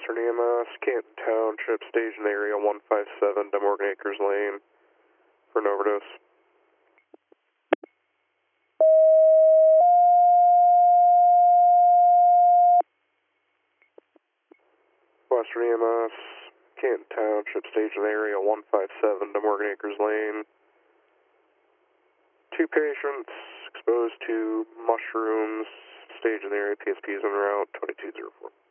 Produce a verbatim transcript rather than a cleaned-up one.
Western E M S, Canton Township, station area one five seven, Demorgan Acres Lane, for an overdose. Western E M S, Canton Township, station area one five seven, Demorgan Acres Lane. Two patients exposed to mushrooms, stage in the area, P S P is en route, twenty-two oh four.